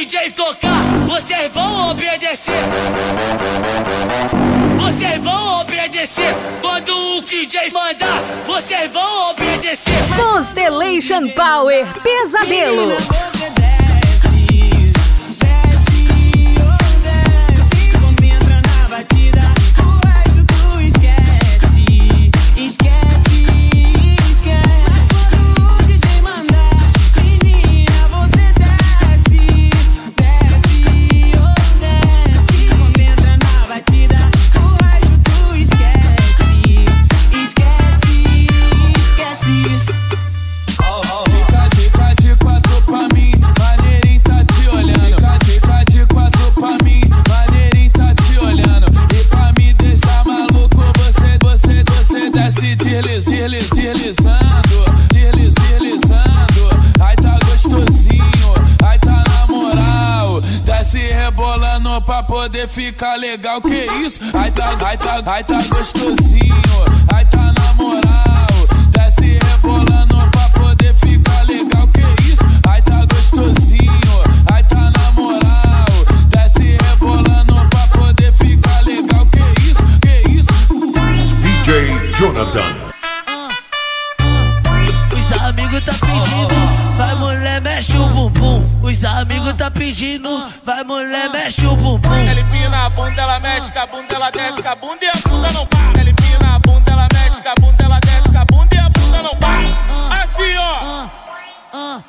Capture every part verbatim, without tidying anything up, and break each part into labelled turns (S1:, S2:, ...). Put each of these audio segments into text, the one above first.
S1: J tocar, vocês vão obedecer. Vocês vão obedecer. Quando o D J mandar, vocês vão obedecer.
S2: Constellation Power Pesadelo.
S3: Menina, você desce, desce, oh desce, concentra na batida, o resto tu esquece, esquece, esquece. Mas quando o D J mandar, menina, você desce, desce, oh desce, concentra na batida, o resto tu esquece, esquece, esquece.
S4: Fica, fica de quatro pra mim, maneirinho tá te olhando. Fica, fica de quatro pra mim, maneirinho tá te olhando. E pra me deixar maluco, você, você, você desce desliz, desliz, deslizando, desliz, deslizando. Ai tá gostosinho, ai tá na moral. Desce rebolando pra poder ficar legal, que isso? Ai tá, ai tá, ai tá gostosinho, ai tá na moral. Desce rebolando pra poder ficar legal, que isso? Ai tá gostosinho, ai tá na moral. Desce rebolando pra poder ficar legal, que isso? Que isso?
S5: D J Jonathan.
S1: Os amigos tá pedindo, vai mulher, mexe o bumbum. Os amigos tá pedindo, vai mulher, mexe o bumbum.
S4: Ela empina a bunda, ela mexe com a bunda, ela desce com a bunda e a bunda não para. Ela empina a bunda, ela mexe com a bunda, ela desce com a bunda e a bunda não para. Assim ó,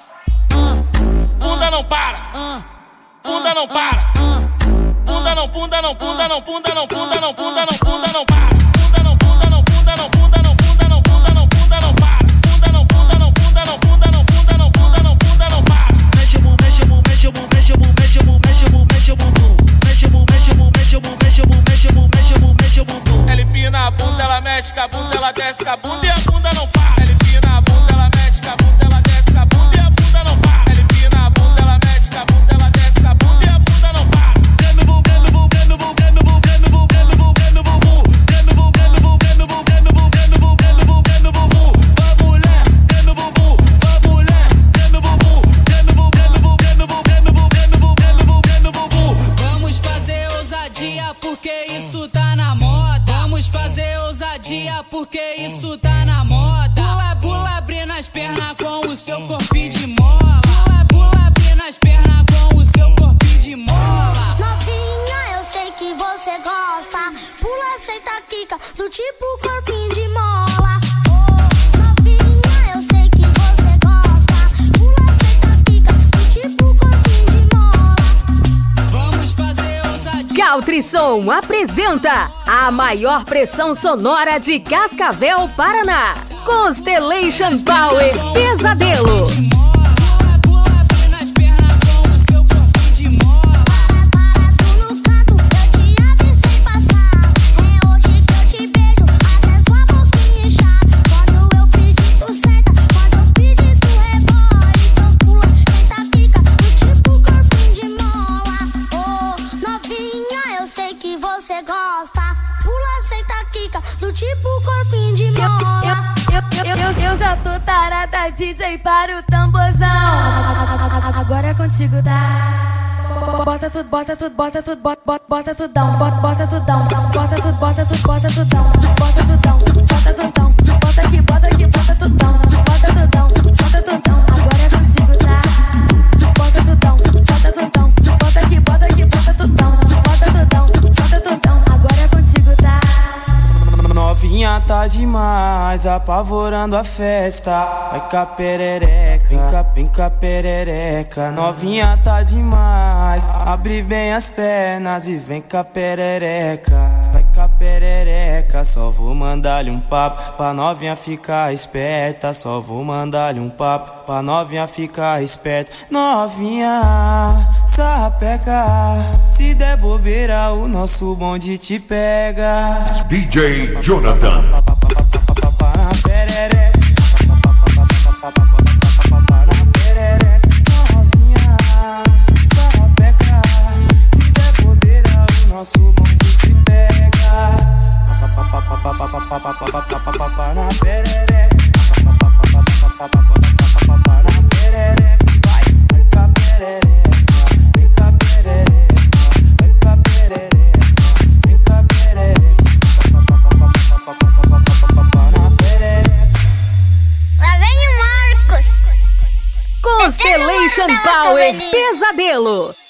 S4: bunda não para, bunda não para, bunda não, bunda não, bunda não, bunda não, bunda não, bunda não, bunda não para. Bunda não, bunda não, bunda não, bunda não, bunda não, bunda não, bunda não para. Bunda não, bunda não, bunda não, bunda não, bunda não, bunda não, bunda não para.
S1: Mexe o bum, mexe o bum, mexe o bum, mexe o bum, mexe o bum, mexe o bum, mexe o bumbum. Mexe o bum, mexe o bum, mexe o bum, mexe o bum, mexe o bum, mexe o bum, mexe o bumbum.
S4: Ela empina a bunda, ela mexe com a bunda, ela desce com a bunda e a bunda não para. Ela empina a bunda, ela mexe com a bunda, ela desce com a bunda e a bunda não para. Ela empina a bunda, ela mexe com a bunda, ela desce com a bunda e a bunda não para.
S3: Grêmio bum, grêmio bum, grêmio bum, grêmio bum, grêmio bum, grêmio bum, grêmio bum, bum. Grêmio bum, grêmio bum, grêmio bum, grêmio bum, grêmio bum, grêmio bum, grêmio bum, bum. Vai mulher, grêmio bum, bum. Vai mulher, grêmio bum, bum. Grêmio bum, grêmio bum, grêmio bum, grêmio bum, grêmio bum, grêmio bum, grêmio bum, bum. Vamos fazer ousadia porque isso tá na moda. Vamos fazer ousadia porque isso tá na moda. Pula, pula, abrindo as pernas com o seu corpinho de mola. Pula, pula, abrindo as pernas com o seu corpinho de mola.
S6: Novinha, eu sei que você gosta. Pula, senta, quica, do tipo corpinho de mola. Oh, novinha, eu sei que você gosta. Pula, senta, quica, do tipo corpinho de mola.
S3: Vamos fazer ousadia.
S2: Caltrisson apresenta a maior pressão sonora de Cascavel, Paraná. Constellation Power Pesadelo.
S3: Pula, pula, abrindo as pernas com o seu corpinho de mola.
S6: Para, para, tu no canto, eu te avistei passar. É hoje que eu te beijo, até sua boquinha inchar. Quando eu pedir, tu senta, quando eu pedir, tu rebola. Então pula, senta, quica, do tipo corpinho de mola. Oh, novinha, eu sei que você gosta. Pula, senta, quica, do tipo corpinho de mola.
S7: Eu, eu, eu, eu já tô tarada, D J, para o tamborzão. Agora é contigo, tá? Bota tudo, bota tudo, bota tudo, bota, bota, bota tudão, bota, bota tudão, bota tudo, bota tudo, bota tudão, bota tudão, bota tudão, bota aqui, bota aqui, bota tudão, bota tudão, bota tudão. Agora é contigo, tá? Bota tudão, bota tudão, bota aqui, bota aqui, bota tudão, bota tudão, bota tudão. Agora é contigo, tá?
S3: Novinha tá demais, apavorando a festa. Vai cá perereca, vem cá, vem cá perereca. Novinha tá demais, abre bem as pernas e vem cá perereca. Vai cá perereca, só vou mandar-lhe um papo pra novinha ficar esperta. Só vou mandar-lhe um papo pra novinha ficar esperta. Novinha, sapeca, se der bobeira o nosso bonde te pega.
S5: D J Jonathan.
S3: Novinha, sapeca, se der bobeira o nosso bonde te pega. Na perereca, na perereca, vai, vai cá perereca, vem cá
S2: Constellation Power Pesadelo.